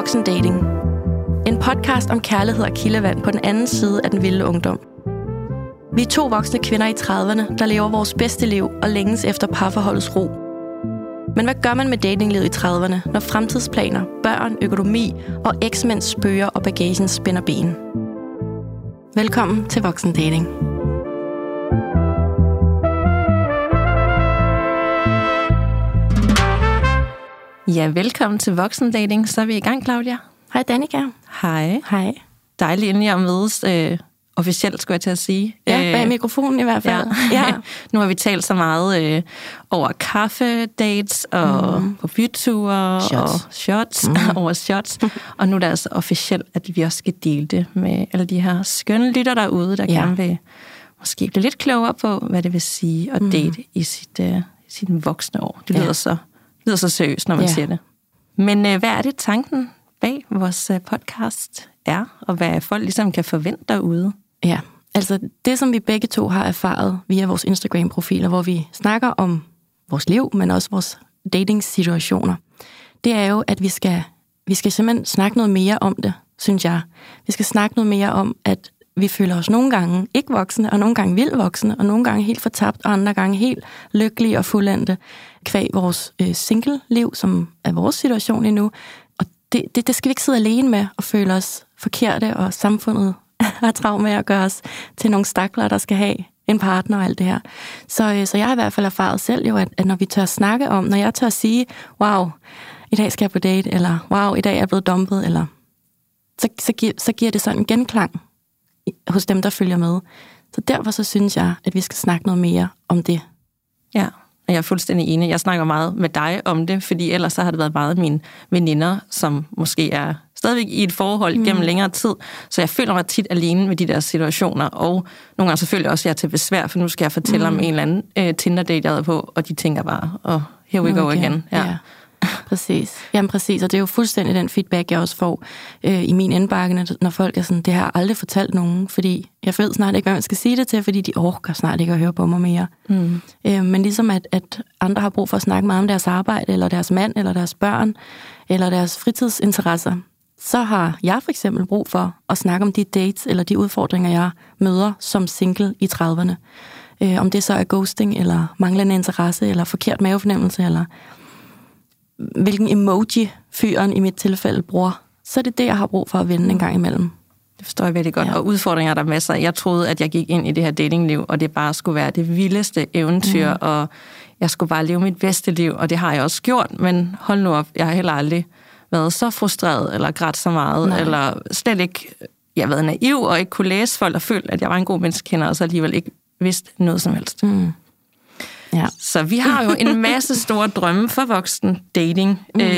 Voksendating. En podcast om kærlighed og kildevand på den anden side af den vilde ungdom. Vi er 2 voksne kvinder i 30'erne, der lever vores bedste liv og længes efter parforholdets ro. Men hvad gør man med datinglivet i 30'erne, når fremtidsplaner, børn, økonomi og eksmænds spøger og bagagen spænder ben? Velkommen til Voksendating. Ja, velkommen til Voksendating. Så er vi i gang, Claudia. Hej Danika. Hej. Hej. Dejligt endelig at mødes officielt, skulle jeg til at sige. Ja, bag mikrofonen i hvert fald. Ja. Nu har vi talt så meget over kaffedates og på byture og shots over shots. Og nu er det altså officielt, at vi også skal dele det med alle de her skønne lytter derude, der gerne vil måske blive lidt klogere på, hvad det vil sige at date i sit voksne år. Det lyder så seriøst, når man siger det. Men hvad er det tanken bag vores podcast er, og hvad folk ligesom kan forvente derude? Ja, altså det, som vi begge to har erfaret via vores Instagram-profiler, hvor vi snakker om vores liv, men også vores dating-situationer, det er jo, at vi skal simpelthen snakke noget mere om det, synes jeg. Vi skal snakke noget mere om, at vi føler os nogle gange ikke voksne, og nogle gange vildt voksne, og nogle gange helt fortabt, og andre gange helt lykkelige og fuldendte, kvæg vores single-liv, som er vores situation lige nu. Og det skal vi ikke sidde alene med og føle os forkerte, og samfundet har travlt med at gøre os til nogle stakler, der skal have en partner og alt det her. Så jeg har i hvert fald erfaret selv jo, at når vi tør snakke om, når jeg tør sige, wow, i dag skal jeg på date, eller wow, i dag er jeg blevet dumpet, eller så giver det sådan en genklang hos dem, der følger med. Så derfor så synes jeg, at vi skal snakke noget mere om det. Ja, og jeg er fuldstændig enig. Jeg snakker meget med dig om det, fordi ellers så har det været meget mine veninder, som måske er stadigvæk i et forhold gennem længere tid. Så jeg føler mig tit alene med de der situationer, og nogle gange selvfølgelig også, jeg er til besvær, for nu skal jeg fortælle om en eller anden Tinder-date, jeg er på, og de tænker bare, here we go again. Ja. Præcis. Jamen præcis, og det er jo fuldstændig den feedback, jeg også får i min indbakke, når folk er sådan, det har jeg aldrig fortalt nogen, fordi jeg ved snart ikke, hvad man skal sige det til, fordi de orker snart ikke at høre på mig mere. Men ligesom at andre har brug for at snakke meget om deres arbejde, eller deres mand, eller deres børn, eller deres fritidsinteresser, så har jeg for eksempel brug for at snakke om de dates, eller de udfordringer, jeg møder som single i 30'erne. Om det så er ghosting, eller manglende interesse, eller forkert mavefornemmelse, eller hvilken emoji fyren i mit tilfælde bruger, så er det det, jeg har brug for at vende en gang imellem. Det forstår jeg virkelig godt. Ja. Og udfordringer er der masser. Jeg troede, at jeg gik ind i det her datingliv, og det bare skulle være det vildeste eventyr, og jeg skulle bare leve mit bedste liv, og det har jeg også gjort, men hold nu op, jeg har heller aldrig været så frustreret, eller grædt så meget, eller slet ikke, jeg har været naiv, og ikke kunne læse folk, og følt, at jeg var en god menneskekender, og så alligevel ikke vidste noget som helst. Ja. Så vi har jo en masse store drømme for voksen dating.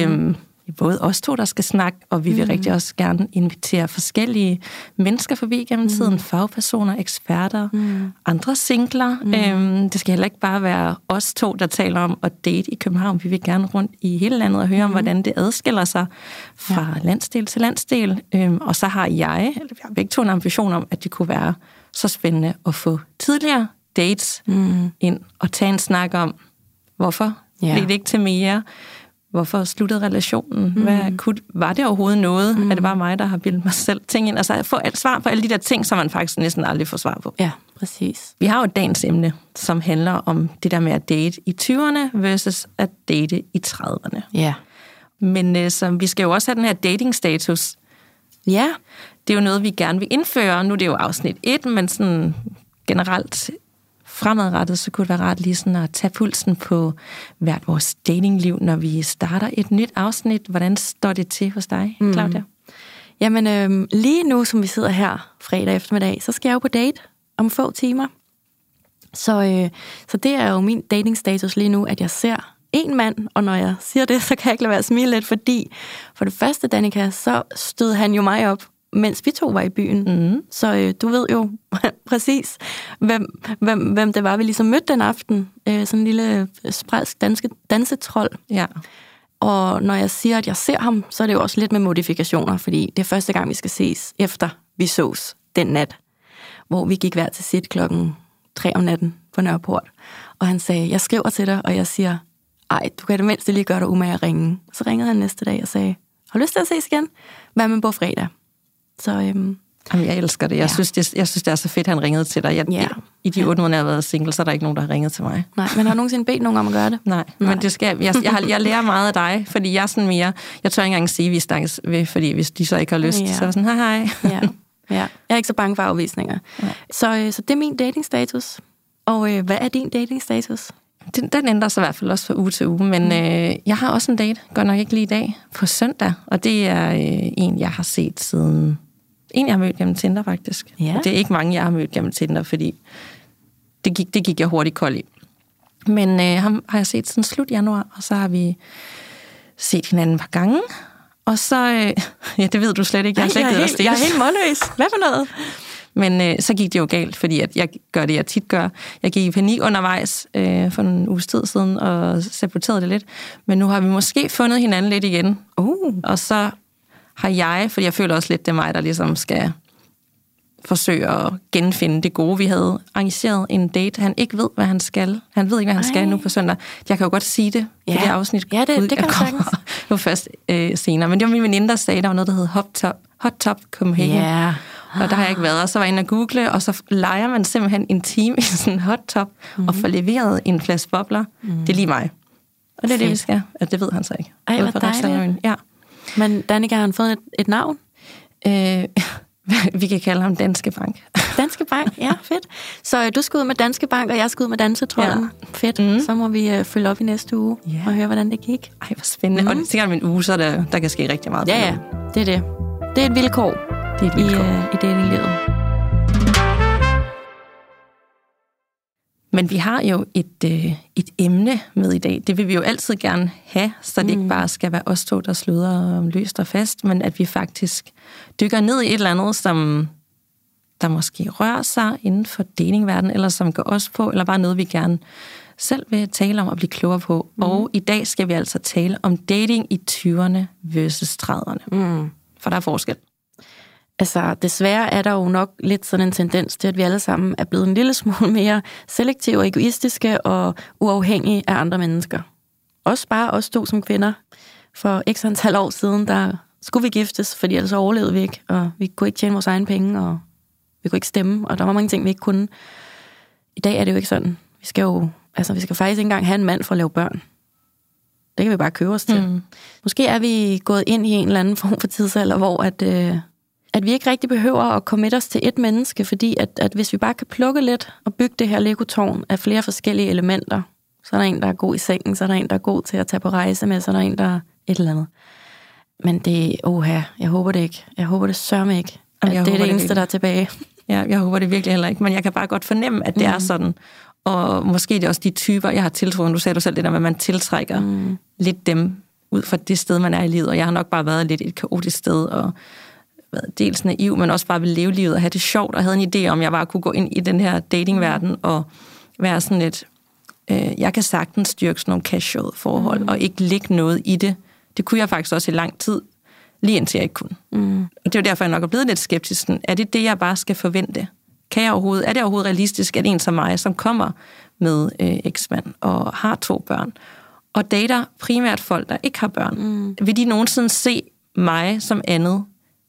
Både os to, der skal snakke, og vi vil rigtig også gerne invitere forskellige mennesker forbi gennem tiden. Fagpersoner, eksperter, andre singler. Det skal heller ikke bare være os to, der taler om at date i København. Vi vil gerne rundt i hele landet og høre om, hvordan det adskiller sig fra landsdel til landsdel. Og så har vi har begge to en ambition om, at det kunne være så spændende at få tidligere dates ind og tage en snak om, hvorfor blev det ikke til mere? Hvorfor sluttede relationen? Var det overhovedet noget? Er det bare mig, der har bildet mig selv ting ind? Altså få svar på alle de der ting, som man faktisk næsten aldrig får svar på. Ja, præcis. Vi har jo dagens emne, som handler om det der med at date i 20'erne versus at date i 30'erne. Ja. Men så vi skal jo også have den her dating-status. Ja. Det er jo noget, vi gerne vil indføre. Nu er det jo afsnit 1, men sådan generelt fremadrettet, så kunne det være rart lige sådan at tage pulsen på hvert vores datingliv, når vi starter et nyt afsnit. Hvordan står det til hos dig, Claudia? Jamen, lige nu, som vi sidder her fredag eftermiddag, så skal jeg jo på date om få timer. Så det er jo min datingstatus lige nu, at jeg ser en mand, og når jeg siger det, så kan jeg ikke lade være at smile lidt, fordi for det første, Danika, så stød han jo mig op, mens vi to var i byen. Så du ved jo præcis, hvem det var, vi ligesom mødte den aften. Sådan en lille sprælsk dansetrol. Ja. Og når jeg siger, at jeg ser ham, så er det jo også lidt med modifikationer, fordi det er første gang, vi skal ses, efter vi sås den nat, hvor vi gik hver til sit 3 om natten på Nørreport. Og han sagde, jeg skriver til dig, og jeg siger, ej, du kan det mindste lige gøre dig umage at ringe. Så ringede han næste dag og sagde, har lyst til at ses igen, hvad med på fredag. Så, Jamen, jeg elsker det. Jeg synes, det er så fedt, han ringede til dig. I de 8 måneder, jeg har været single, så er der ikke nogen, der har ringet til mig. Nej, men har du nogensinde bedt nogen om at gøre det? Nej. Men det skal jeg lærer meget af dig, fordi jeg er sådan mere... Jeg tør ikke engang sige, at vi snakkes ved, fordi hvis de så ikke har lyst, så er jeg sådan, hej. Ja. Jeg er ikke så bange for afvisninger. Så det er min datingstatus. Og hvad er din datingstatus? Den ændrer sig i hvert fald også fra uge til uge, men jeg har også en date, godt nok ikke lige i dag, på søndag, og det er en, jeg har set siden... En, jeg har mødt gennem Tinder, faktisk. Ja. Og det er ikke mange, jeg har mødt gennem Tinder, fordi det gik jeg hurtigt kold i. Men ham har jeg set siden slut januar, og så har vi set hinanden et par gange, og så... ja, det ved du slet ikke. Jeg er helt målløs. Hvad for noget? Men så gik det jo galt, fordi at jeg gør det, jeg tit gør. Jeg gik i panik undervejs for en uges tid siden, og saboterede det lidt. Men nu har vi måske fundet hinanden lidt igen. Og så har jeg, fordi jeg føler også lidt, det er mig, der ligesom skal forsøge at genfinde det gode. Vi havde arrangeret en date. Han ikke ved, hvad han skal. Han ved ikke, hvad han skal nu på søndag. Jeg kan jo godt sige det på det afsnit. Ja, det kan jeg nu først senere. Men det var min veninde, der sagde, der var noget, der hed Hot Top Copenhagen. Yeah. Og der har jeg ikke været. Og så var jeg inde og google, og så leger man simpelthen en time i sådan en hot top, og får leveret en flaske bobler. Det er lige mig. Og det er det, vi skal. Altså, det ved han så ikke. Ej, hvor dejligt. Ja. Men Danica, har han fået et navn? Vi kan kalde ham Danske Bank. Danske Bank, ja, fedt. Så du skal ud med Danske Bank, og jeg skal ud med Dansetrolden. Ja. Fedt. Så må vi følge op i næste uge og høre, hvordan det gik. Ej, hvor spændende. Og det tænker jeg, en uge, så der kan ske rigtig meget. Ja, det er det. Det er et vilkår, i datinglivet. Men vi har jo et emne med i dag. Det vil vi jo altid gerne have, så det ikke bare skal være os to, der sludrer løst og fast, men at vi faktisk dykker ned i et eller andet, som der måske rører sig inden for datingverdenen, eller som går os på, eller bare noget, vi gerne selv vil tale om og blive klogere på. Og i dag skal vi altså tale om dating i 20'erne versus 30'erne. For der er forskel. Altså, desværre er der jo nok lidt sådan en tendens til, at vi alle sammen er blevet en lille smule mere selektive og egoistiske og uafhængige af andre mennesker. Også bare os to som kvinder. For x antal år siden, der skulle vi giftes, fordi ellers overlevede vi ikke, og vi kunne ikke tjene vores egne penge, og vi kunne ikke stemme, og der var mange ting, vi ikke kunne. I dag er det jo ikke sådan. Vi skal faktisk ikke engang have en mand for at lave børn. Det kan vi bare købe os til. Måske er vi gået ind i en eller anden form for tidsalder, hvor at vi ikke rigtig behøver at committe os til et menneske, fordi at hvis vi bare kan plukke lidt og bygge det her Lego-tårn af flere forskellige elementer, så er der en, der er god i sengen, så er der en, der er god til at tage på rejse med, så er der en, der er et eller andet. Men det, jeg håber det ikke. Jeg håber det sørme ikke, at det er det eneste, der er tilbage. Ja, jeg håber det virkelig heller ikke, men jeg kan bare godt fornemme, at det er sådan. Og måske det er også de typer, jeg har tiltroet. Du sagde du selv det der med, at man tiltrækker lidt dem ud fra det sted, man er i livet. Og jeg har nok bare været lidt et kaotisk sted, og været dels naiv, men også bare vil leve livet og have det sjovt, og havde en idé om, jeg bare kunne gå ind i den her datingverden og være sådan lidt, jeg kan sagtens styrke sådan nogle casual forhold, og ikke lægge noget i det. Det kunne jeg faktisk også i lang tid, lige indtil jeg ikke kunne. Og det er jo derfor, jeg nok er blevet lidt skeptisk. Er det, jeg bare skal forvente? Er det overhovedet realistisk, at en som mig, som kommer med eksmand og har 2 børn, og dater primært folk, der ikke har børn, vil de nogensinde se mig som andet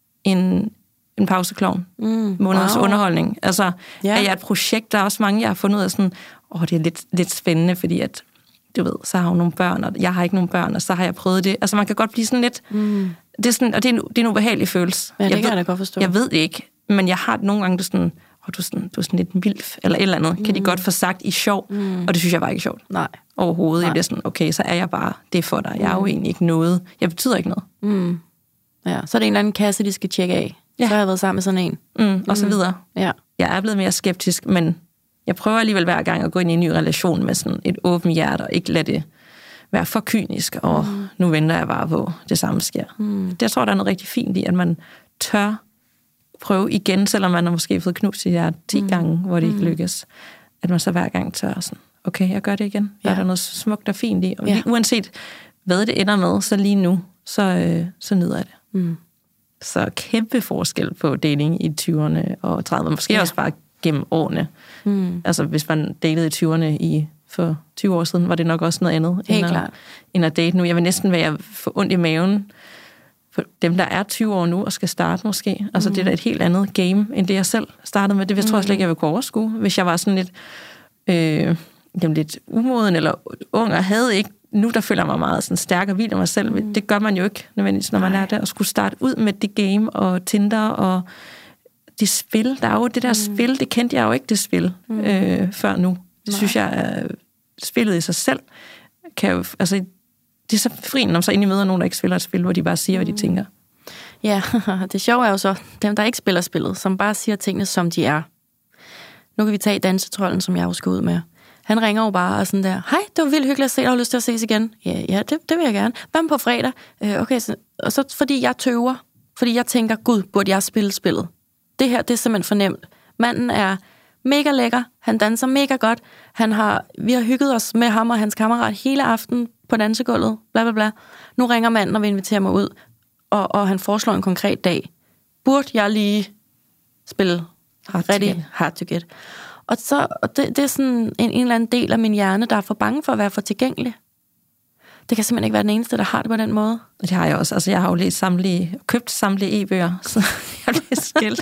en pauseklovn? Månedens underholdning. Altså, er jeg et projekt, der er også mange, jeg har fundet ud af sådan, det er lidt spændende, fordi at, du ved, så har hun nogle børn, og jeg har ikke nogen børn, og så har jeg prøvet det. Altså, man kan godt blive sådan lidt, det er sådan, og det er en ubehagelig følelse. Ja, det kan jeg da godt forstå. Jeg ved det ikke, men jeg har det nogle gange, du er sådan lidt milf, eller et eller andet, kan de godt få sagt i sjov, og det synes jeg bare ikke er sjovt. Nej. Overhovedet. Jeg bliver sådan, okay, så er jeg bare, det er for dig. Jeg er jo egentlig ikke noget. Jeg betyder ikke noget. Ja, så er det en eller anden kasse, de skal tjekke af. Så har jeg været sammen med sådan en. Og så videre. Ja. Jeg er blevet mere skeptisk, men jeg prøver alligevel hver gang at gå ind i en ny relation med sådan et åbent hjerte, og ikke lade det være for kynisk, og nu venter jeg bare på, det samme sker. Jeg tror, der er noget rigtig fint i, at man tør prøve igen, selvom man har måske fået knust sit hjerte 10 gange, hvor det ikke lykkes. At man så hver gang tør sådan, okay, jeg gør det igen. Der er der noget smukt og fint i. Og uanset hvad det ender med, så lige nu, så nyder jeg det. Så kæmpe forskel på dating i 20'erne og 30'erne. Måske også bare gennem årene. Altså, hvis man datede i 20'erne for 20 år siden, var det nok også noget andet end at date nu. Jeg vil næsten være for ondt i maven dem, der er 20 år nu og skal starte måske. Altså det er da et helt andet game, end det jeg selv startede med. Det tror jeg slet ikke, jeg ville kunne overskue, hvis jeg var sådan lidt umoden eller ung og havde ikke. Nu der føler jeg mig meget sådan stærk og vild af mig selv. Det gør man jo ikke nødvendigvis, når man er der, og skulle starte ud med det game og Tinder og det spil. Der er jo det der spil, det kendte jeg jo ikke, det spil før nu. Det synes jeg, spillet i sig selv kan jo, altså det er så frin, når man så egentlig møder nogen, der ikke spiller et spil, hvor de bare siger, hvad de tænker. Ja, det sjove er jo så, dem der ikke spiller spillet, som bare siger tingene, som de er. Nu kan vi tage dansetrollen, som jeg jo skal ud med. Han ringer jo bare og sådan der, hej, det var vildt hyggeligt at se dig, har du lyst til at ses igen? Ja, det vil jeg gerne. Hvad med på fredag? Okay, og så fordi jeg tøver, fordi jeg tænker, gud, burde jeg spille spillet? Det her, det er simpelthen for nemt. Manden er mega lækker, han danser mega godt, vi har hygget os med ham og hans kammerat hele aften på dansegulvet, bla bla bla. Nu ringer manden og vil invitere mig ud, og han foreslår en konkret dag. Burde jeg lige spille hard to get? Og det er sådan en eller anden del af min hjerne, der er for bange for at være for tilgængelig. Det kan simpelthen ikke være den eneste, der har det på den måde. Det har jeg også. Altså, jeg har jo købt samtlige e-bøger, så jeg bliver skilt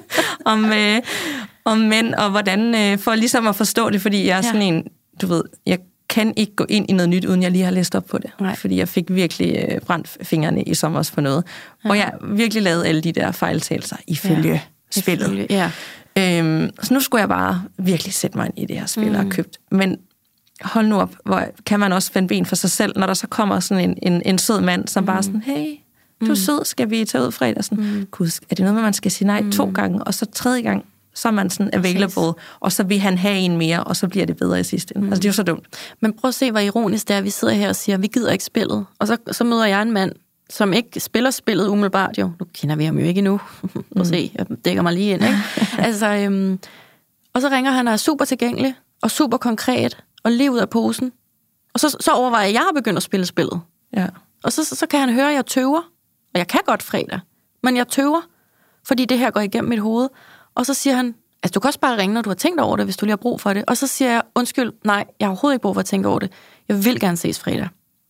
om mænd, og hvordan, for ligesom at forstå det, fordi jeg er sådan en, du ved, jeg kan ikke gå ind i noget nyt, uden jeg lige har læst op på det. Nej. Fordi jeg fik virkelig brændt fingrene i sommer på noget. Ja. Og jeg virkelig lavede alle de der fejltagelser ifølge spillet. Ja. Så nu skulle jeg bare virkelig sætte mig ind i det her spil, jeg har købt. Men hold nu op, hvor kan man også spænde ben for sig selv, når der så kommer sådan en sød mand, som bare sådan, hey, du er sød, skal vi tage ud fredag? Sådan, gud, er det noget med, man skal sige nej 2 gange, og så 3. gang, så er man sådan available, og så vil han have en mere, og så bliver det bedre i sidste ende. Altså, det er jo så dumt. Men prøv at se, hvor ironisk det er, at vi sidder her og siger, vi gider ikke spillet. Og så møder jeg en mand, som ikke spiller spillet umiddelbart, jo. Nu kender vi ham jo ikke endnu. Prøv se, jeg dækker mig lige ind, ikke? Altså, og så ringer han og er super tilgængelig, og super konkret, og lige ud af posen. Og så overvejer jeg, at jeg har begyndt at spille spillet. Ja. Og så kan han høre, at jeg tøver. Og jeg kan godt fredag, men jeg tøver, fordi det her går igennem mit hoved. Og så siger han, altså du kan også bare ringe, når du har tænkt over det, hvis du lige har brug for det. Og så siger jeg, undskyld, nej, jeg har overhovedet ikke brug for at tænke over det. Jeg vil gerne ses fredag.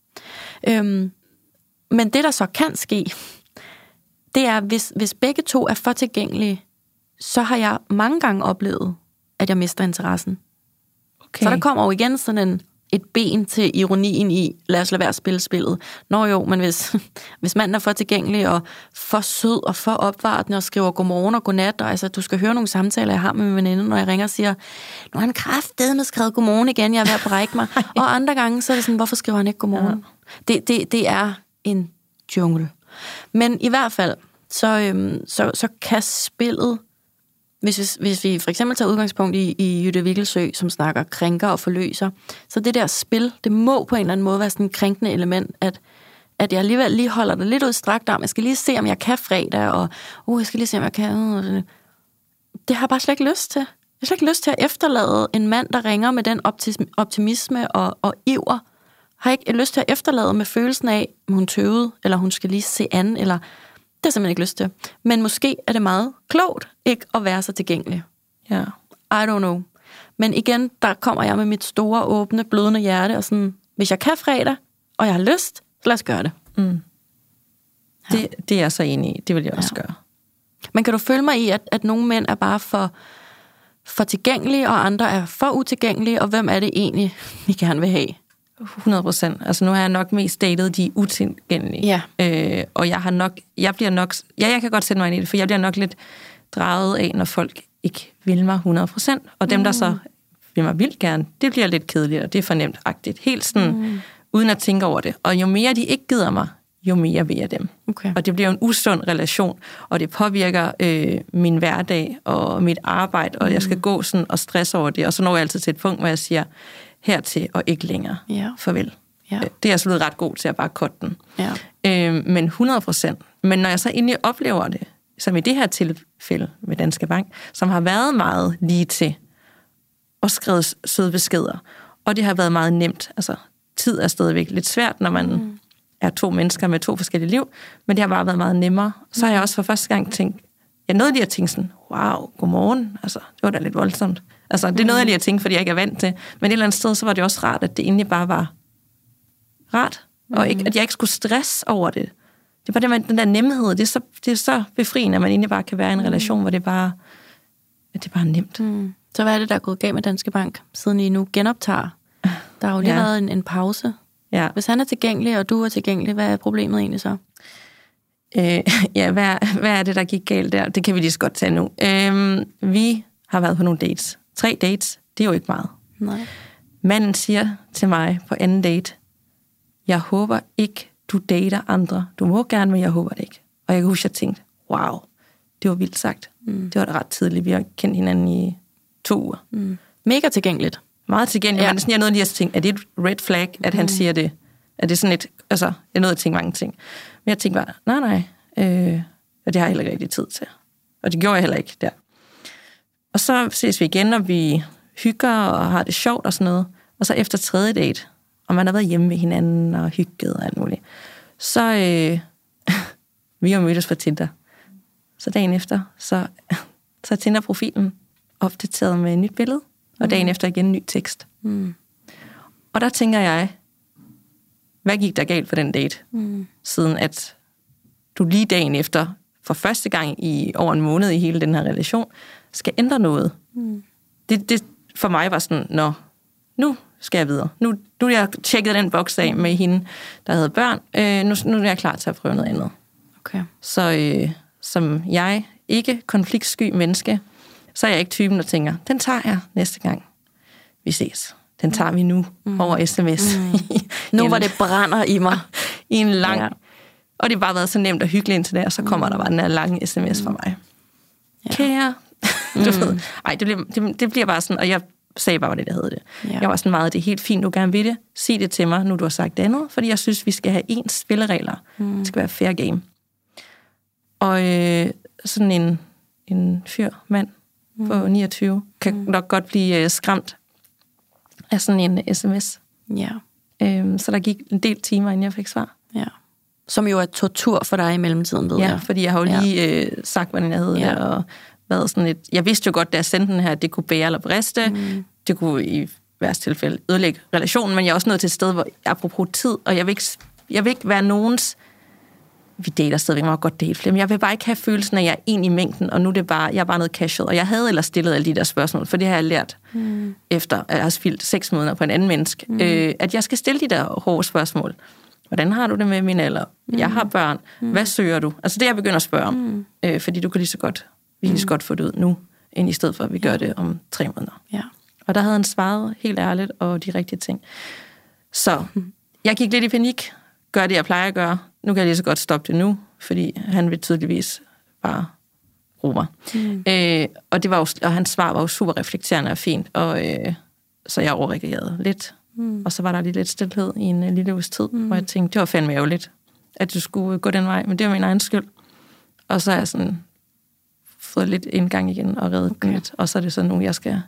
Men det, der så kan ske, det er, hvis begge to er for tilgængelige, så har jeg mange gange oplevet, at jeg mister interessen. Okay. Så der kommer jo igen sådan et ben til ironien i, lad os lade være at spille spillet. Nå jo, men hvis manden er for tilgængelig og for sød og for opvartende og skriver godmorgen og godnat, og altså, du skal høre nogle samtaler, jeg har med min veninde, når jeg ringer og siger, nu har han kraftedeme skrevet godmorgen igen, jeg er ved at brække mig. Og andre gange, så er det sådan, hvorfor skriver han ikke godmorgen? Ja. Det er en jungle. Men i hvert fald, så kan spillet, hvis vi for eksempel tager udgangspunkt i Jytte Vikkelsø, som snakker krænker og forløser, så det der spil, det må på en eller anden måde være sådan en krænkende element, at jeg alligevel lige holder det lidt ud strakt arm. Jeg skal lige se, om jeg kan fredag, og jeg skal lige se, om jeg kan. Det har jeg bare slet ikke lyst til. Jeg har slet ikke lyst til at efterlade en mand, der ringer med den optimisme og iver. Har ikke lyst til at efterlade med følelsen af, om hun tøvede, eller hun skal lige se an, eller det har jeg simpelthen ikke lyst til. Men måske er det meget klogt ikke at være så tilgængelig. Ja. I don't know. Men igen, der kommer jeg med mit store, åbne, blødende hjerte, og sådan, hvis jeg kan fredag, og jeg har lyst, så lad os gøre det. Mm. Ja. Det er jeg så enig i. Det vil jeg også gøre. Men kan du følge mig i, at nogle mænd er bare for tilgængelige, og andre er for utilgængelige, og hvem er det egentlig, vi gerne vil have? 100%. Altså nu har jeg nok mest datet de utilgængelige. Ja. Og jeg kan godt sætte mig ind i det, for jeg bliver nok lidt draget af, når folk ikke vil mig 100%. Og dem, der så vil mig vildt gerne, det bliver lidt kedeligt, og det er fornemt-agtigt. Helt sådan, uden at tænke over det. Og jo mere de ikke gider mig, jo mere vil jeg dem. Okay. Og det bliver en usund relation, og det påvirker min hverdag og mit arbejde, og jeg skal gå sådan og stresse over det. Og så når jeg altid til et punkt, hvor jeg siger, hertil og ikke længere. Ja. Farvel. Ja. Det er jeg så blevet ret god til at bare cutte den. Ja. Men 100%. Men når jeg så egentlig oplever det, som i det her tilfælde med Danske Bank, som har været meget lige til og skrevet søde beskeder, og det har været meget nemt. Altså, tid er stadigvæk lidt svært, når man er 2 mennesker med 2 forskellige liv, men det har bare været meget nemmere. Så har jeg også for første gang tænkt, jeg nåede lige at tænke sådan, wow, godmorgen, altså, det var da lidt voldsomt. Altså, det er noget, jeg lige har tænkt, fordi jeg ikke er vant til. Men et eller andet sted, så var det også rart, at det egentlig bare var rart. Og ikke, at jeg ikke skulle stresse over det. det var det med den der nemhed. Det er så befriende, at man egentlig bare kan være i en relation, hvor det bare er nemt. Så hvad er det, der er gået galt med Danske Bank, siden I nu genoptager? Der har jo lige været en pause. Ja. Hvis han er tilgængelig, og du er tilgængelig, hvad er problemet egentlig så? Hvad er det, der gik galt der? Det kan vi lige så godt tage nu. Vi har været på nogle dates. 3 dates, det er jo ikke meget. Nej. Manden siger til mig på anden date, jeg håber ikke, du dater andre. Du må gerne, men jeg håber det ikke. Og jeg kan huske, at jeg tænkte, wow, det var vildt sagt. Det var da ret tidligt. Vi har kendt hinanden i 2 uger. Mega tilgængeligt. Meget tilgængeligt. Men sådan, jeg nåede lige at tænke, er det et red flag, at han siger det? Er det sådan et, altså, jeg nåede at tænke mange ting. Men jeg tænkte bare, nej. Og det har jeg heller ikke rigtig tid til. Og det gjorde jeg heller ikke der. Og så ses vi igen, og vi hygger og har det sjovt og sådan noget. Og så efter 3. date, og man har været hjemme ved hinanden og hygget og alt muligt, så vi har mødtes på Tinder. Så dagen efter, så er Tinder-profilen opdateret med et nyt billede, og dagen efter igen en ny tekst. Og der tænker jeg, hvad gik der galt for den date? Siden at du lige dagen efter, for første gang i over en måned i hele den her relation, skal ændre noget. Det for mig var sådan, nu skal jeg videre. Nu er jeg tjekket den boks af med hende, der havde børn. Nu er jeg klar til at prøve noget andet. Okay. Så som jeg ikke konfliktsky menneske, så er jeg ikke typen, der tænker, den tager jeg næste gang vi ses. Den tager vi nu over sms. Nu hvor det brænder i mig. I en lang... Ja. Og det har bare været så nemt og hyggeligt indtil der, så kommer der bare den her lange sms fra mig. Ja. Kære. Du ved. Ej, det bliver bare sådan, og jeg sagde bare, det hed det. Ja. Jeg var sådan meget, det er helt fint, du gerne vil det. Sig det til mig, nu du har sagt det andet, fordi jeg synes, vi skal have ens spilleregler. Det skal være fair game. Og sådan en mand på 29 kan nok godt blive skræmt af sådan en sms. Ja. Så der gik en del timer, inden jeg fik svar. Ja. Som jo er tortur for dig i mellemtiden, ved jeg. Ja, fordi jeg har jo lige sagt, hvordan jeg havde det, og været sådan et... Jeg vidste jo godt, da jeg sendte den her, at det kunne bære eller briste. Det kunne i værste tilfælde ødelægge relationen, men jeg er også nået til et sted, hvor apropos tid, og jeg vil ikke være nogens... Vi dater stadigvæk, man må godt date flere, men jeg vil bare ikke have følelsen af, at jeg er en i mængden, og nu er det bare, jeg er bare noget casual. Og jeg havde ellers stillet alle de der spørgsmål, for det har jeg lært efter, at jeg har spildt 6 måneder på en anden menneske, at jeg skal stille de der hårde spørgsmål. Hvordan har du det med min alder? Jeg har børn. Hvad søger du? Altså det, jeg begynder at spørge om. Fordi du kan lige så godt få det ud nu, end i stedet for, at vi gør det om 3 måneder. Ja. Og der havde han svaret helt ærligt, og de rigtige ting. Så jeg gik lidt i panik. Gør det, jeg plejer at gøre. Nu kan jeg lige så godt stoppe det nu, fordi han vil tydeligvis bare bruge mig. Og det var jo, og hans svar var jo super reflekterende og fint, og så jeg overreagerede lidt. Og så var der lige lidt stilhed i en lille uges tid, hvor jeg tænkte, det var fandme ærgerligt, at du skulle gå den vej, men det var min egen skyld. Og så er jeg sådan fået lidt indgang igen og reddet den lidt, og så er det så nu, jeg skal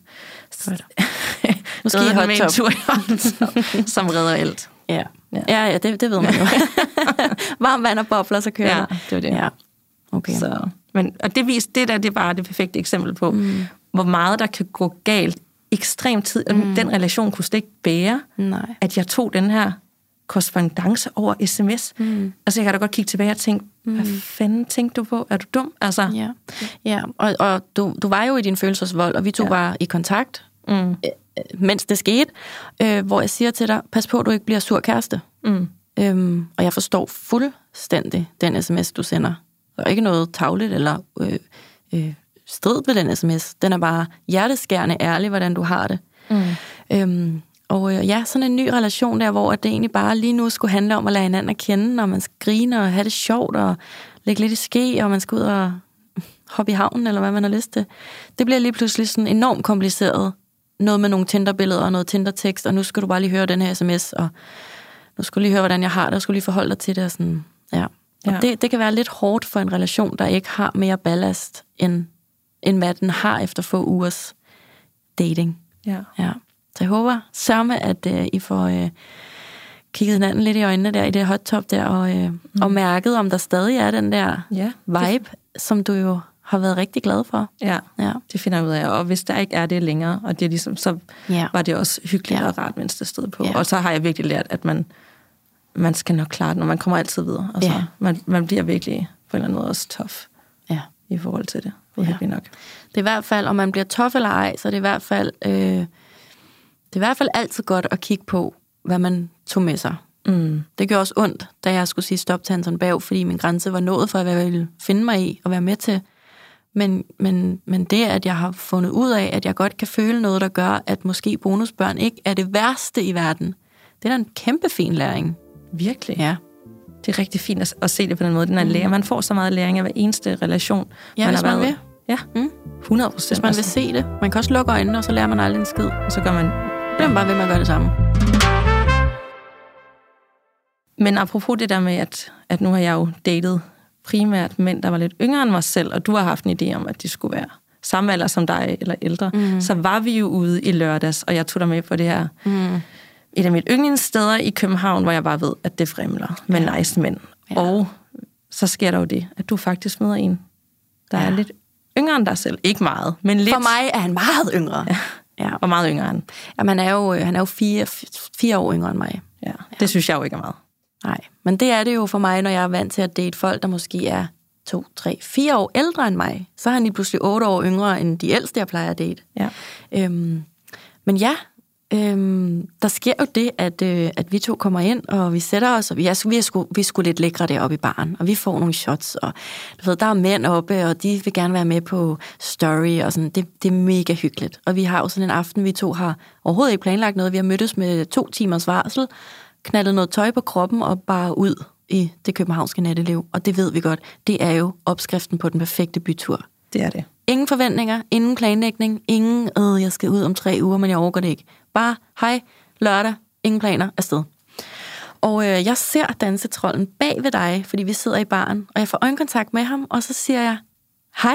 måske redde med en tur, som redder alt. Ja, det ved man jo. Varm vand og bobler, så kører det. Det var det. Ja. Okay. Så, men, og det er bare det perfekte eksempel på, hvor meget der kan gå galt ekstrem tid. Den relation kunne slet ikke bære, at jeg tog den her korrespondance over sms. Altså, jeg kan da godt kigge tilbage og tænke, hvad fanden tænkte du på? Er du dum? Altså. Ja. Og du var jo i din følelsesvold, og vi to var i kontakt, mens det skete, hvor jeg siger til dig, pas på, du ikke bliver sur kæreste. Og jeg forstår fuldstændig den sms, du sender. Der er ikke noget tavligt eller strid ved den sms. Den er bare hjerteskærende ærlig, hvordan du har det. Sådan en ny relation der, hvor det egentlig bare lige nu skulle handle om at lade hinanden at kende, og man skal grine og have det sjovt, og lægge lidt i ske, og man skal ud og hoppe i havnen, eller hvad man har lyst til. Det bliver lige pludselig sådan enormt kompliceret. Noget med nogle Tinder-billeder og noget Tinder-tekst, og nu skal du bare lige høre den her sms, og nu skal du lige høre, hvordan jeg har det, og skal lige forholde dig til det. Og sådan, Og det kan være lidt hårdt for en relation, der ikke har mere ballast, end hvad den har efter få ugers dating. Ja. Så jeg håber sørme, at I får kigget hinanden lidt i øjnene der i det hot top der, og mærket, om der stadig er den der vibe, som du jo har været rigtig glad for. Ja, det finder jeg ud af. Og hvis der ikke er det længere, og det er ligesom, så var det også hyggeligt og rart, mens det stod på. Og så har jeg virkelig lært, at man man skal nok klare det, når man kommer altid videre. Altså, man bliver virkelig på en eller anden måde også tough i forhold til det. Nok. Det er i hvert fald, om man bliver tough eller ej, så det er i hvert fald altid godt at kigge på, hvad man tog med sig. Det gjorde også ondt, da jeg skulle sige stop til Anton Berg, fordi min grænse var nået for, hvad jeg ville finde mig i og være med til. Men det, at jeg har fundet ud af, at jeg godt kan føle noget, der gør, at måske bonusbørn ikke er det værste i verden, det er da en kæmpe fin læring. Virkelig? Ja. Det er rigtig fint at se det på den måde. Den er læring. Man får så meget læring af hver eneste relation. Ja, hvis man vil. Ja, 100%. Hvis man vil se det. Man kan også lukke øjnene, og så lærer man aldrig en skid. Og så gør man... Bliver man bare ved med at gøre det samme. Men apropos det der med, at nu har jeg jo datet primært mænd, der var lidt yngre end mig selv, og du har haft en idé om, at de skulle være samme alder som dig, eller ældre, så var vi jo ude i lørdags, og jeg tog dig med på det her, et af mit yndlingssteder i København, hvor jeg bare ved, at det fremler med nice mænd. Ja. Og så sker der jo det, at du faktisk møder en, der er lidt yngre end dig selv. Ikke meget, men lidt. For mig er han meget yngre. Ja. Og meget yngre end. Jamen, han er jo 4 år yngre end mig. Ja. Det synes jeg jo ikke er meget. Nej, men det er det jo for mig, når jeg er vant til at date folk, der måske er 2, 3, 4 år ældre end mig. Så er han lige pludselig 8 år yngre end de ældste, jeg plejer at date. Ja. Men ja, der sker jo det, at vi to kommer ind, og vi sætter os, og vi er sgu lidt lækre deroppe i baren, og vi får nogle shots, og du ved, der er mænd oppe, og de vil gerne være med på story, og sådan. Det er mega hyggeligt. Og vi har jo sådan en aften, vi to har overhovedet ikke planlagt noget. Vi har mødtes med 2 timers varsel, knaldet noget tøj på kroppen, og bare ud i det københavnske natteliv. Og det ved vi godt, det er jo opskriften på den perfekte bytur. Det er det. Ingen forventninger, ingen planlægning, ingen, jeg skal ud om 3 uger, men jeg overgår det ikke. Bare, hej, lørdag, ingen planer, afsted. Og jeg ser dansetrolden bag ved dig, fordi vi sidder i baren, og jeg får øjenkontakt med ham, og så siger jeg, hej.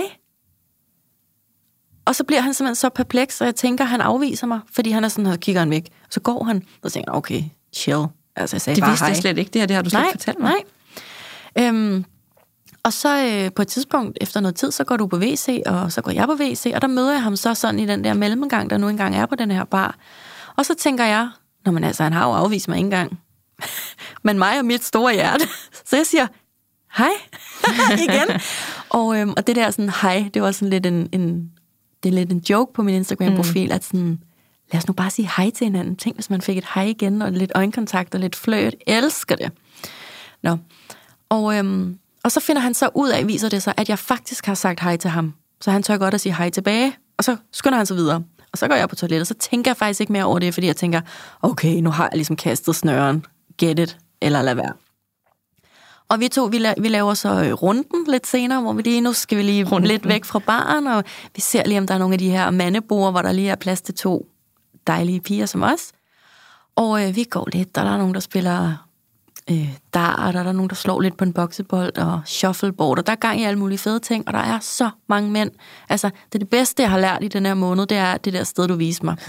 Og så bliver han simpelthen så perpleks, og jeg tænker, han afviser mig, fordi han er sådan, og kigger han væk. Og så går han, og så tænker jeg, okay, chill. Altså, jeg sagde det bare vidste jeg slet ikke, det har du slet ikke fortalt mig. Nej. Og så på et tidspunkt, efter noget tid, så går du på WC, og så går jeg på WC, og der møder jeg ham så sådan i den der mellemgang, der nu engang er på den her bar. Og så tænker jeg, men altså, han har jo afvist mig ikke engang. Men mig og mit store hjerte. Så jeg siger, hej, igen. Og det der sådan, hej, det var sådan lidt det er lidt en joke på min Instagram-profil, at sådan, lad os nu bare sige hej til hinanden. Tænk, hvis man fik et hej igen, og lidt øjenkontakt og lidt fløjt. Elsker det. Nå. Og så finder han så ud af, viser det sig, at jeg faktisk har sagt hej til ham. Så han tør godt at sige hej tilbage, og så skynder han sig videre. Og så går jeg på toilettet, og så tænker jeg faktisk ikke mere over det, fordi jeg tænker, okay, nu har jeg ligesom kastet snøren. Get it, eller lad være. Og vi to, vi laver så runden lidt senere, hvor vi lige, nu skal vi lige lidt væk fra baren, og vi ser lige, om der er nogle af de her mandebord, hvor der lige er plads til 2 dejlige piger som os. Og vi går lidt, og der er nogen, der spiller dart, og der er nogen, der slår lidt på en boksebold, og shuffleboard, og der er gang i alle mulige fede ting, og der er så mange mænd. Altså, det er det bedste, jeg har lært i den her måned, det er det der sted, du viser mig.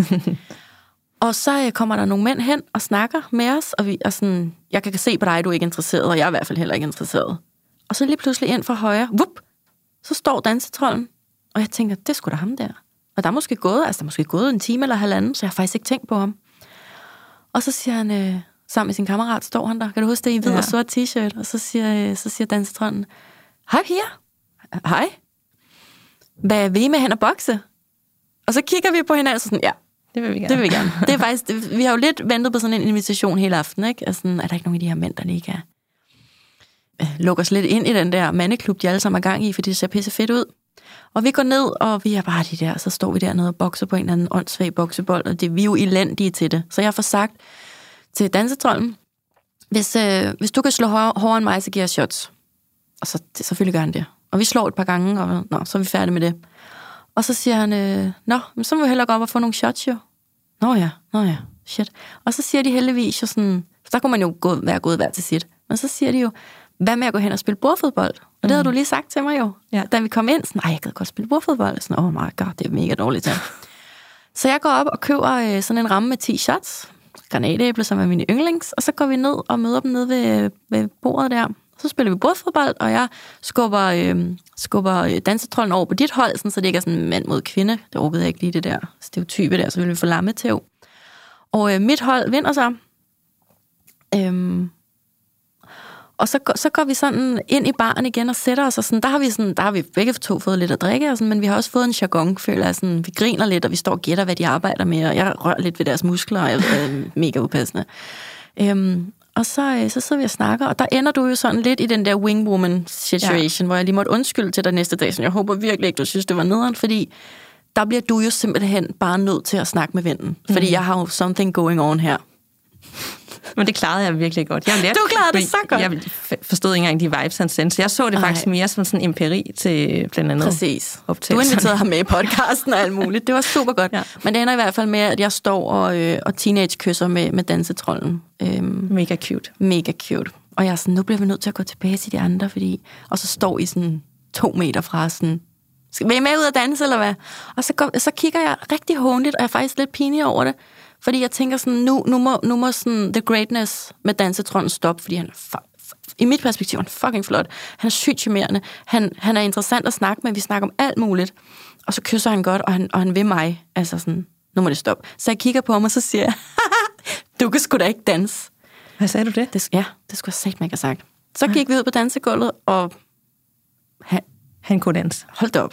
Og så kommer der nogle mænd hen og snakker med os, og vi er sådan, jeg kan se på dig, du er ikke interesseret, og jeg er i hvert fald heller ikke interesseret. Og så lige pludselig ind fra højre, så står dansetrolden, og jeg tænker, det er sgu da ham der. Og der er måske gået en time eller halvanden, så jeg har faktisk ikke tænkt på ham. Og så siger han, sammen med sin kammerat, står han der, kan du huske det, i hvid og sort t-shirt, og så siger dansetrolden, hej piger, hej, hvad vil I med hen og bokse? Og så kigger vi på hinanden, så sådan, ja, det vil vi gerne. Det vil vi gerne. Det er faktisk, vi har jo lidt ventet på sådan en invitation hele aften, ikke? Altså, er der ikke nogen af de her mænd, der lige kan lukke os lidt ind i den der mandeklub, de alle sammen er gang i, fordi det ser pisse fedt ud. Og vi går ned, og vi er bare de der, så står vi dernede og bokser på en eller anden åndssvag boksebold, og vi er jo elendige til det. Så jeg får sagt til dansetrolden, hvis du kan slå hårdere end mig, så giver jeg shots. Og så selvfølgelig gør han det. Og vi slår et par gange, og så er vi færdige med det. Og så siger han, men så må vi hellere gå op og få nogle shots, jo. Nå ja, shit. Og så siger de heldigvis jo sådan, for der kunne man jo være gået hver til sit, men så siger de jo, hvad med at gå hen og spille bordfodbold? Og det havde du lige sagt til mig jo, da vi kom ind, sådan, jeg gad godt spille bordfodbold. Sådan, my god, det er mega dårligt til. Så jeg går op og køber sådan en ramme med 10 shots, granatæble, som er mine yndlings, og så går vi ned og møder dem nede ved bordet der. Så spiller vi bordfodbold, og jeg skubber dansetrolden over på dit hold, sådan, så det ikke er sådan mand mod kvinde. Det orkede jeg ikke lige det der stereotype der, så ville vi få lammetæv. Og mit hold vinder så. Og så går vi sådan ind i baren igen og sætter os, og sådan, der har vi begge to fået lidt at drikke, og sådan, men vi har også fået en jargon, føler jeg, sådan, vi griner lidt, og vi står og gætter, hvad de arbejder med, og jeg rører lidt ved deres muskler, og jeg er mega upassende. Og så sidder vi og snakker, og der ender du jo sådan lidt i den der wingwoman situation, hvor jeg lige måtte undskylde til dig næste dag, så jeg håber virkelig ikke, du synes, det var nederen, fordi der bliver du jo simpelthen bare nødt til at snakke med vennen, fordi jeg har jo something going on her. Men det klarede jeg virkelig godt. Du klarede det så godt. Jeg forstod ikke engang de vibes, han sendte. Så jeg så det faktisk mere som sådan en empiri til blandt andet. Præcis. Du inviterede ham med i podcasten og alt muligt. Det var super godt. Ja. Men det ender i hvert fald med, at jeg står og teenage-kysser med dansetrollen. Mega cute. Mega cute. Og jeg er sådan, nu bliver vi nødt til at gå tilbage til de andre, fordi... Og så står I sådan 2 meter fra sådan... Skal vi med ud og danse, eller hvad? Og så kigger jeg rigtig håndligt, og jeg er faktisk lidt pinlig over det. Fordi jeg tænker sådan, nu må sådan the greatness med dansetrollen stoppe, fordi han er i mit perspektiv han er fucking flot. Han er sygt charmerende. Han er interessant at snakke med. Vi snakker om alt muligt. Og så kysser han godt, og han vil mig. Altså sådan, nu må det stoppe. Så jeg kigger på ham, og så siger jeg, du kan sgu da ikke danse. Hvad sagde du det? Det skulle jeg sagt, man ikke have sagt. Så gik vi ud på dansegulvet, og han kunne danse. Hold da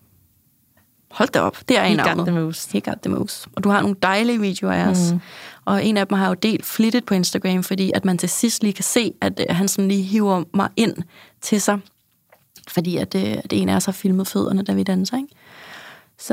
op. Det er en af dem. He got the moves. Og du har nogle dejlige videoer af os. Og en af dem har jo delt flittigt på Instagram, fordi at man til sidst lige kan se, at han sådan lige hiver mig ind til sig. Fordi at det ene af os har filmet fødderne, da vi danser, ikke? Så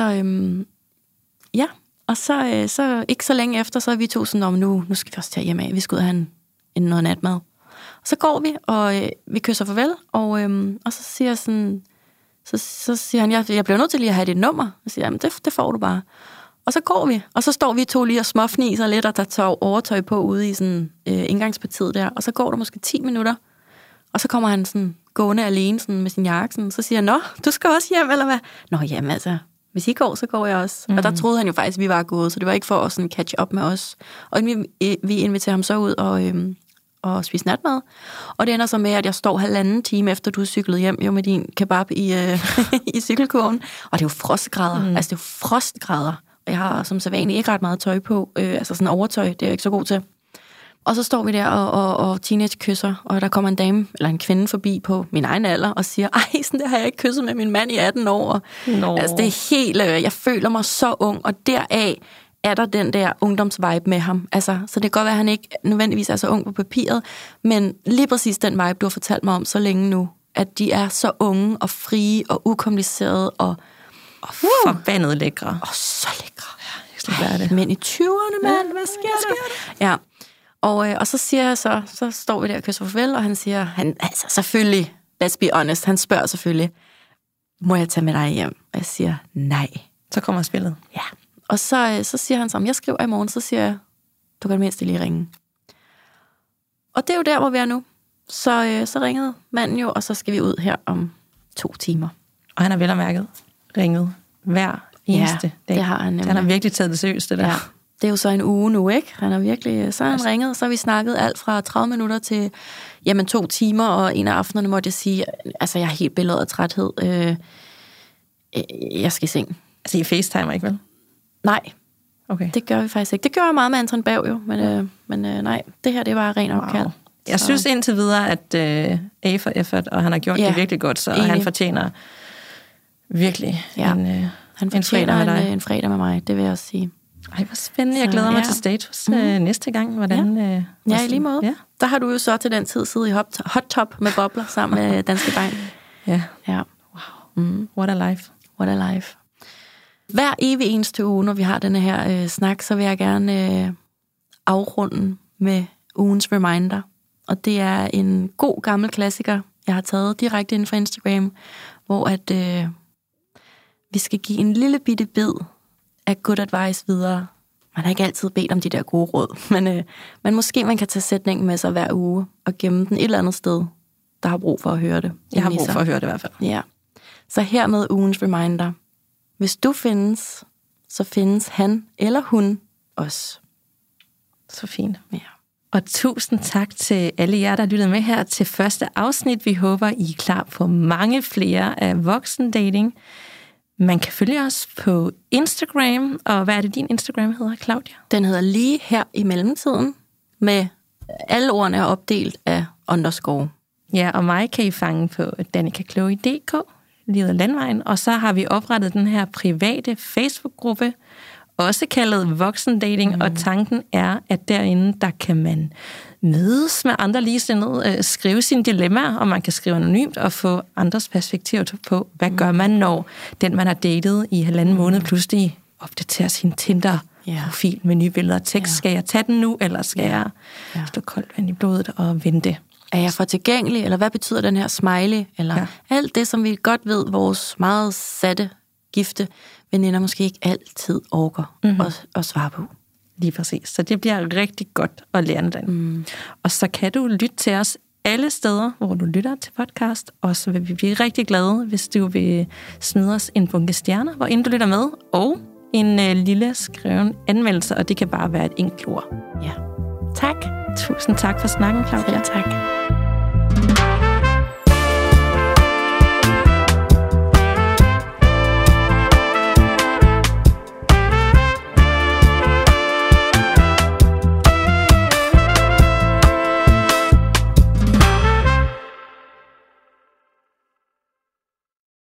ja. Og så ikke så længe efter, så er vi to sådan, nu skal vi også tage hjem af. Vi skal ud og have noget natmad. Og så går vi, og vi kysser farvel. Og så siger jeg sådan... Så siger han, jeg bliver nødt til lige at have dit nummer. Så siger jeg, det får du bare. Og så går vi, og så står vi to lige og småfniser lidt, og der tager overtøj på ude i sådan indgangspartiet der. Og så går der måske 10 minutter, og så kommer han sådan gående alene sådan med sin jakke. Sådan, så siger han, du skal også hjem, eller hvad? Nå, jamen altså, hvis I går, så går jeg også. Og der troede han jo faktisk, at vi var gået, så det var ikke for at sådan catch up med os. Og vi inviterer ham så ud og spise natmad. Og det ender så med, at jeg står 1,5 time efter, du er cyklet hjem jo med din kebab i cykelkurven. Og det er jo frostgrader. Altså, det er jo frostgrader. Og jeg har som sædvanligt ikke ret meget tøj på. Altså sådan overtøj, det er jeg ikke så god til. Og så står vi der og teenage-kysser, og der kommer en dame, eller en kvinde forbi på min egen alder, og siger, sådan der har jeg ikke kysset med min mand i 18 år. Altså, det er helt... jeg føler mig så ung, og deraf er der den der ungdomsvibe med ham. Altså, så det kan godt være, at han ikke nødvendigvis er så ung på papiret, men lige præcis den vibe, du har fortalt mig om så længe nu, at de er så unge og frie og ukomplicerede og forbandet lækre. Og så lækre. Ja, det. Men i 20'erne, mand, hvad sker der? Ja. Og så siger jeg så står vi der og kysser farvel, og han siger, altså selvfølgelig, let's be honest, han spørger selvfølgelig, må jeg tage med dig hjem? Og jeg siger, nej. Så kommer spillet. Ja. Og så siger han så, jeg skriver i morgen, så siger jeg, du kan mindst lige ringe. Og det er jo der, hvor vi er nu. Så ringede manden jo, og så skal vi ud her om 2 timer. Og han har vel og mærket ringet hver eneste dag. Det har han nemlig. Han har virkelig taget det seriøst, det der. Ja. Det er jo så en uge nu, ikke? Han har virkelig, så har han ringet, så har vi snakket alt fra 30 minutter til 2 timer, og en af aftenerne måtte jeg sige, altså jeg er helt billedet af træthed. Jeg skal i seng. Altså I FaceTimer ikke, vel? Nej, okay. Det gør vi faktisk ikke. Det gør jeg meget med Anton Berg jo, men nej, det her, det var ren opkald. Jeg synes indtil videre, at A for effort, og han har gjort det virkelig godt, så han fortjener virkelig han fortjener en fredag med mig, det vil jeg også sige. Ej, hvor spændende. Jeg glæder mig til status næste gang. Hvordan, ja, i lige måde. Ja. Der har du jo så til den tid siddet i hot top med bobler sammen med Danske Bank. Ja. Wow. What a life. What a life. Hver evig eneste uge, når vi har denne her snak, så vil jeg gerne afrunde med ugens reminder. Og det er en god gammel klassiker, jeg har taget direkte inden for Instagram, hvor at vi skal give en lille bitte bid af good advice videre. Man har ikke altid bedt om de der gode råd, men måske man kan tage sætningen med sig hver uge og gemme den et eller andet sted, der har brug for at høre det. Jeg har brug for at høre det i hvert fald. Ja. Så hermed ugens reminder. Hvis du findes, så findes han eller hun også. Så fint. Ja. Og tusind tak til alle jer, der lyttede med her til første afsnit. Vi håber, I er klar på mange flere af voksendating. Man kan følge os på Instagram. Og hvad er det, din Instagram hedder, Claudia? Den hedder lige her i mellemtiden, med alle ordene er opdelt af _. Ja, og mig kan I fange på danikakloe.dk, Livet af Landvejen, og så har vi oprettet den her private Facebook-gruppe, også kaldet Voksendating, og tanken er, at derinde, der kan man mødes med andre ligesindede, skrive sine dilemmaer, og man kan skrive anonymt og få andres perspektiver på, hvad gør man, når den, man har datet i 1,5 måned, pludselig opdaterer sin Tinder-profil med nye billeder og tekst. Skal jeg tage den nu, eller skal jeg stå koldt vand i blodet og vente? Er jeg for tilgængelig, eller hvad betyder den her smiley? Eller alt det, som vi godt ved, vores meget satte, gifte veninder måske ikke altid orker at svare på. Lige præcis. Så det bliver rigtig godt at lære den. Og så kan du lytte til os alle steder, hvor du lytter til podcast, og så vil vi blive rigtig glade, hvis du vil smide os en bunke stjerner, hvor inden du lytter med, og en lille skreven anmeldelse, og det kan bare være et enkelt ord. Ja. Tak. Tusind tak for snakken, Claudia. Selv tak.